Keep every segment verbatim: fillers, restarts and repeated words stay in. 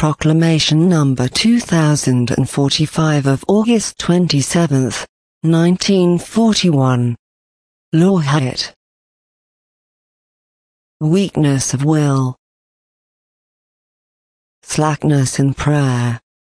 Proclamation number two thousand forty-five of August twenty-seventh, nineteen forty-one. Lawhite. Weakness of will. Slackness in prayer.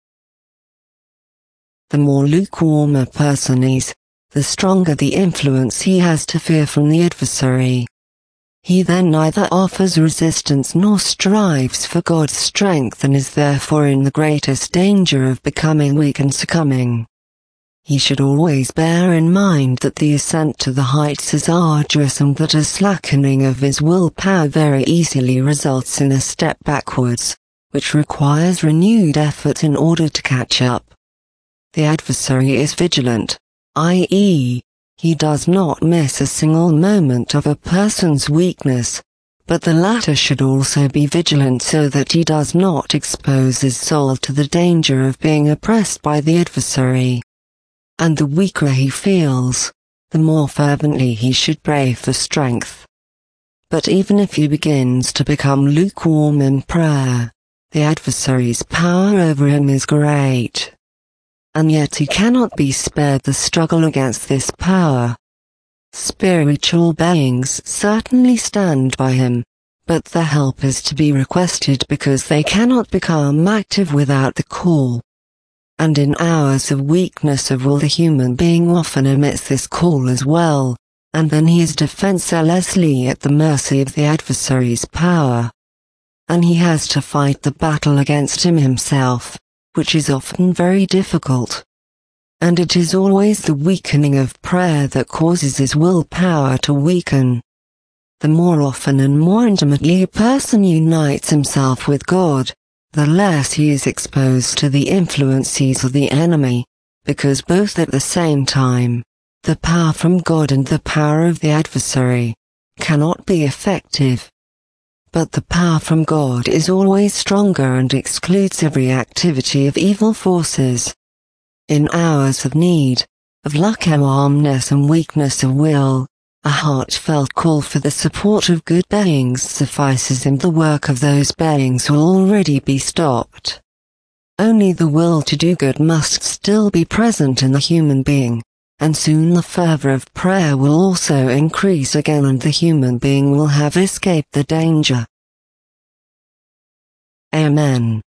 The more lukewarm a person is, the stronger the influence he has to fear from the adversary. He then neither offers resistance nor strives for God's strength and is therefore in the greatest danger of becoming weak and succumbing. He should always bear in mind that the ascent to the heights is arduous and that a slackening of his willpower very easily results in a step backwards, which requires renewed effort in order to catch up. The adversary is vigilant, that is, he does not miss a single moment of a person's weakness, but the latter should also be vigilant so that he does not expose his soul to the danger of being oppressed by the adversary. And the weaker he feels, the more fervently he should pray for strength. But even if he begins to become lukewarm in prayer, the adversary's power over him is great. And yet he cannot be spared the struggle against this power. Spiritual beings certainly stand by him, but the help is to be requested because they cannot become active without the call. And in hours of weakness of will the human being often omits this call as well, and then he is defenselessly at the mercy of the adversary's power. And he has to fight the battle against him himself, which is often very difficult. And it is always the weakening of prayer that causes his willpower to weaken. The more often and more intimately a person unites himself with God, the less he is exposed to the influences of the enemy, because both at the same time, the power from God and the power of the adversary cannot be effective. But the power from God is always stronger and excludes every activity of evil forces. In hours of need, of lukewarmness and weakness of will, a heartfelt call for the support of good beings suffices and the work of those beings will already be stopped. Only the will to do good must still be present in the human being, and soon the fervor of prayer will also increase again and the human being will have escaped the danger. Amen.